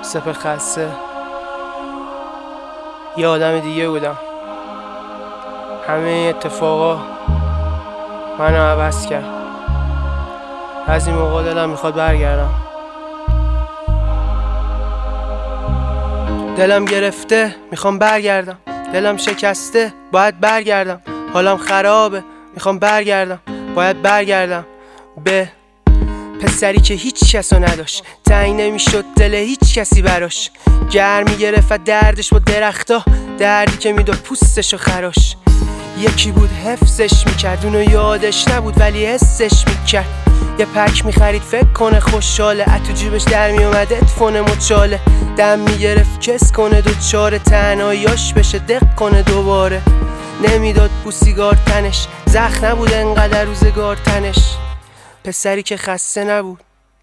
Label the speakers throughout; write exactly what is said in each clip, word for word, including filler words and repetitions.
Speaker 1: سپر خلسه یه آدم دیگه بودم. همه اتفاقا منو عوض کرد. از این موقع دلم میخواد برگردم. دلم گرفته میخوام برگردم. دلم شکسته باید برگردم. حالم خرابه میخوام برگردم. باید برگردم به پسری که هیچ کسو نداشت. تنگ نمیشد دل هیچ کسی براش. گرمی گرفت دردش با درختا، دردی که میداد پوستشو خراش. یکی بود حفظش میکرد، اونو یادش نبود ولی حسش میکرد. یه پک میخرید فکر کنه خوشحاله، اتو جیبش در میومد ادفون مچاله. دم میگرفت کس کنه دو چاره، تنهاییاش بشه دق کنه دوباره. نمیداد بوسیگار تنش، زخم نبود انقدر روزگار تنش. پسری که خسته نبود،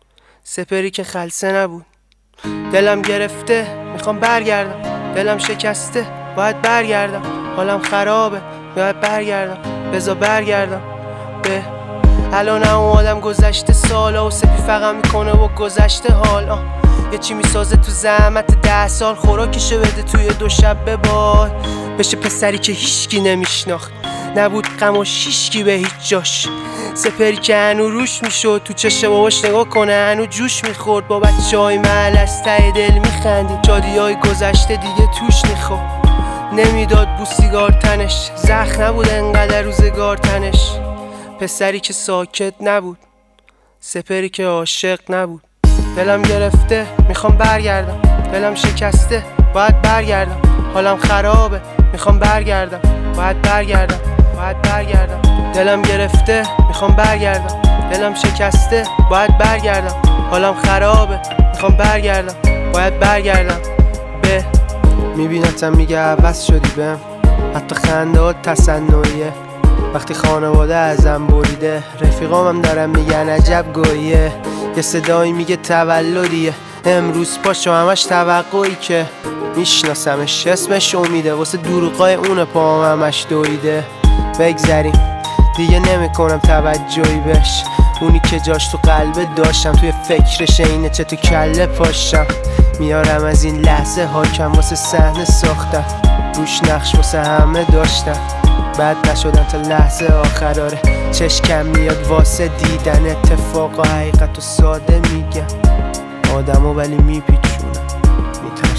Speaker 1: سپری که خلسه نبود. دلم گرفته میخوام برگردم. دلم شکسته باید برگردم. حالم خرابه باید برگردم. بذار برگردم به الان هم آدم گذشته سالا و سپی فقط میکنه و گذشته حال. آه. یه چی میسازه تو زحمت ده سال، خوراکشو بده توی دو شب به باد. بشه پسری که هیچکی نمیشناخت، نبود غم و شیشکی به هیچ جاش. سپری که هنو روش میشد، تو چشم باباش نگاه کنه هنو جوش میخورد. با بچه های محل از ته دل میخندید، شادی های گذشته دیگه توش میخورد. نمیداد بوسیگار تنش، زخم نبود انقدر روزگار تنش. پسری که ساکت نبود، سپری که عاشق نبود. دلم گرفته میخوام برگردم. دلم شکسته باید برگردم. حالم خرابه میخوام برگردم. باید برگردم باید برگردم. دلم گرفته میخوام برگردم. دلم شکسته باید برگردم. حالم خرابه میخوام برگردم. باید برگردم به میبینتم میگه عوض شدی بهم، حتی خنده ها تصنعیه. وقتی خانواده ازم بریده، رفیقامم دارم میگن عجب گویه. یه صدایی میگه تولدیه امروز، پاشو همش توقعی که میشناسمش. اسمش امیده، واسه دروغای اون پام همش دویده. بگذریم دیگه نمیکنم توجهی بهش، اونی که جاش تو قلبه داشتم توی فکرش اینه چه تو کله پاشم. میارم از این لحظه حاکم واسه صحنه ساختم، روش نقش واسه همه داشتم. بد نشدم تا لحظه آخراره، چشکم میاد واسه دیدن اتفاق و حقیقت و ساده میگم. آدمو ولی میپیچونم، میترسم